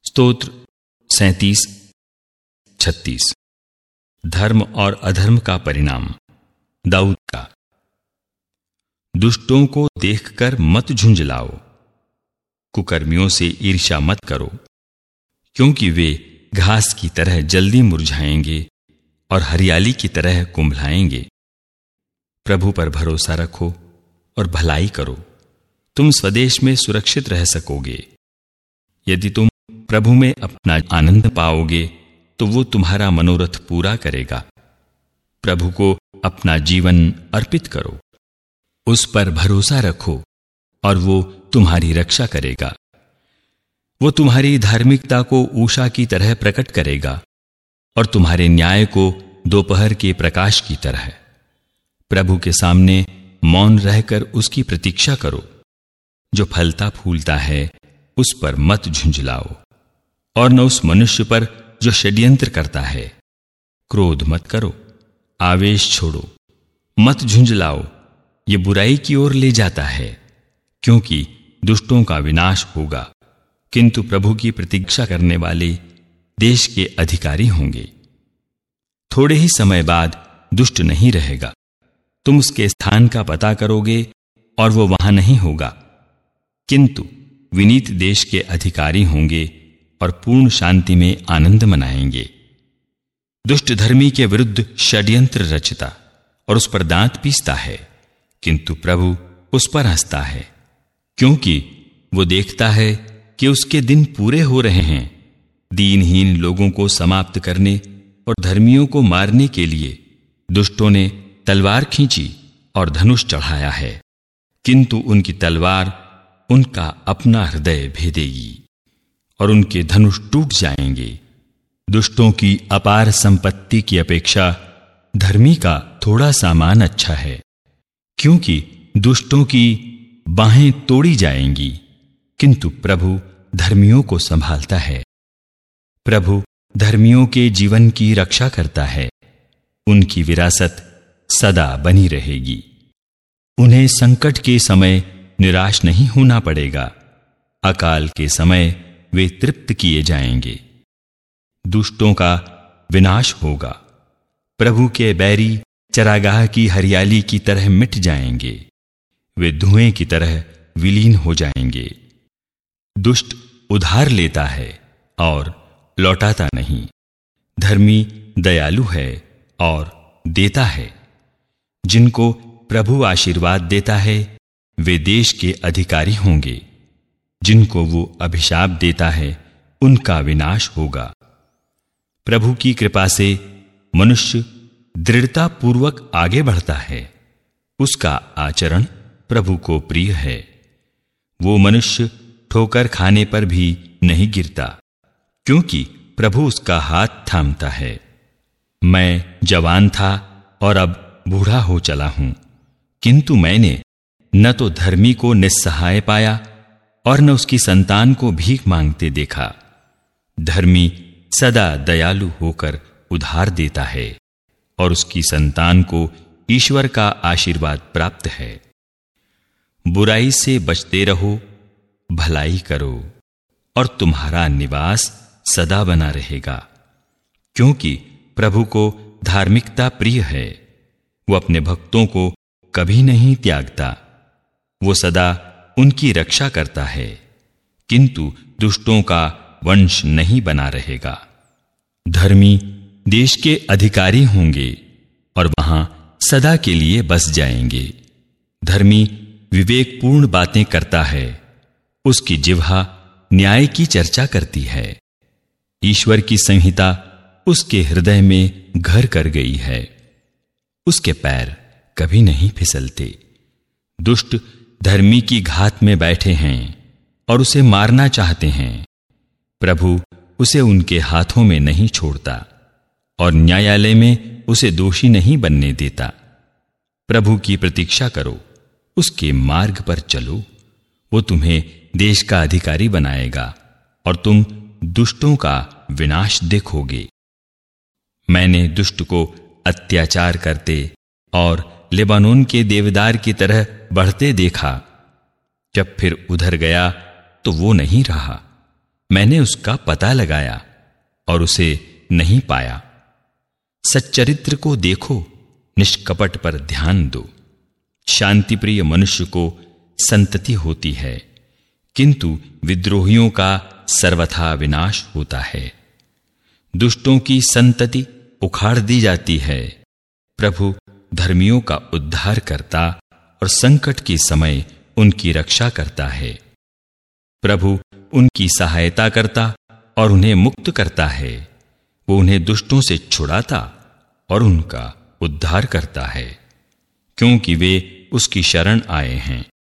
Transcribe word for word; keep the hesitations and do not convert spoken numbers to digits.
स्तोत्र सैंतीस छत्तीस। धर्म और अधर्म का परिणाम। दाऊद का। दुष्टों को देखकर मत झुंझलाओ, कुकर्मियों से ईर्ष्या मत करो, क्योंकि वे घास की तरह जल्दी मुरझाएंगे और हरियाली की तरह कुंभलाएंगे। प्रभु पर भरोसा रखो और भलाई करो, तुम स्वदेश में सुरक्षित रह सकोगे। यदि तुम प्रभु में अपना आनंद पाओगे तो वो तुम्हारा मनोरथ पूरा करेगा। प्रभु को अपना जीवन अर्पित करो, उस पर भरोसा रखो और वो तुम्हारी रक्षा करेगा। वो तुम्हारी धार्मिकता को उषा की तरह प्रकट करेगा और तुम्हारे न्याय को दोपहर के प्रकाश की तरह। प्रभु के सामने मौन रहकर उसकी प्रतीक्षा करो। जो फलता फूलता है उस पर मत झुंझलाओ, और न उस मनुष्य पर जो षड्यंत्र करता है। क्रोध मत करो, आवेश छोड़ो, मत झुंझलाओ, ये बुराई की ओर ले जाता है, क्योंकि दुष्टों का विनाश होगा, किंतु प्रभु की प्रतीक्षा करने वाले देश के अधिकारी होंगे। थोड़े ही समय बाद दुष्ट नहीं रहेगा, तुम उसके स्थान का पता करोगे और वो वहां नहीं होगा, किंतु विनीत देश के अधिकारी होंगे और पूर्ण शांति में आनंद मनाएंगे। दुष्ट धर्मी के विरुद्ध षड्यंत्र रचता और उस पर दांत पीसता है, किंतु प्रभु उस पर हंसता है, क्योंकि वो देखता है कि उसके दिन पूरे हो रहे हैं। दीनहीन लोगों को समाप्त करने और धर्मियों को मारने के लिए दुष्टों ने तलवार खींची और धनुष चढ़ाया है, किंतु उनकी तलवार उनका अपना हृदय भेदेगी और उनके धनुष टूट जाएंगे। दुष्टों की अपार संपत्ति की अपेक्षा धर्मी का थोड़ा सामान अच्छा है, क्योंकि दुष्टों की बाहें तोड़ी जाएंगी, किंतु प्रभु धर्मियों को संभालता है। प्रभु धर्मियों के जीवन की रक्षा करता है, उनकी विरासत सदा बनी रहेगी। उन्हें संकट के समय निराश नहीं होना पड़ेगा, अकाल के समय वे तृप्त किए जाएंगे। दुष्टों का विनाश होगा, प्रभु के बैरी चरागाह की हरियाली की तरह मिट जाएंगे, वे धुएं की तरह विलीन हो जाएंगे। दुष्ट उधार लेता है और लौटाता नहीं, धर्मी दयालु है और देता है। जिनको प्रभु आशीर्वाद देता है वे देश के अधिकारी होंगे, जिनको वो अभिशाप देता है उनका विनाश होगा। प्रभु की कृपा से मनुष्य दृढ़ता पूर्वक आगे बढ़ता है, उसका आचरण प्रभु को प्रिय है। वो मनुष्य ठोकर खाने पर भी नहीं गिरता, क्योंकि प्रभु उसका हाथ थामता है। मैं जवान था और अब बूढ़ा हो चला हूं, किंतु मैंने न तो धर्मी को निस्सहाय पाया और न उसकी संतान को भीख मांगते देखा। धर्मी सदा दयालु होकर उधार देता है और उसकी संतान को ईश्वर का आशीर्वाद प्राप्त है। बुराई से बचते रहो, भलाई करो, और तुम्हारा निवास सदा बना रहेगा, क्योंकि प्रभु को धार्मिकता प्रिय है। वो अपने भक्तों को कभी नहीं त्यागता, वो सदा उनकी रक्षा करता है, किंतु दुष्टों का वंश नहीं बना रहेगा। धर्मी देश के अधिकारी होंगे और वहां सदा के लिए बस जाएंगे। धर्मी विवेकपूर्ण बातें करता है, उसकी जिह्वा न्याय की चर्चा करती है। ईश्वर की संहिता उसके हृदय में घर कर गई है, उसके पैर कभी नहीं फिसलते। दुष्ट धर्मी की घात में बैठे हैं और उसे मारना चाहते हैं, प्रभु उसे उनके हाथों में नहीं छोड़ता और न्यायालय में उसे दोषी नहीं बनने देता। प्रभु की प्रतीक्षा करो, उसके मार्ग पर चलो, वो तुम्हें देश का अधिकारी बनाएगा और तुम दुष्टों का विनाश देखोगे। मैंने दुष्ट को अत्याचार करते और लेबानोन के देवदार की तरह बढ़ते देखा। जब फिर उधर गया तो वो नहीं रहा, मैंने उसका पता लगाया और उसे नहीं पाया। सच्चरित्र को देखो, निष्कपट पर ध्यान दो। शांति प्रिय मनुष्य को संतति होती है, किंतु विद्रोहियों का सर्वथा विनाश होता है। दुष्टों की संतति उखाड़ दी जाती है। प्रभु धर्मियों का उद्धार करता और संकट के समय उनकी रक्षा करता है। प्रभु उनकी सहायता करता और उन्हें मुक्त करता है। वो उन्हें दुष्टों से छुड़ाता और उनका उद्धार करता है, क्योंकि वे उसकी शरण आए हैं।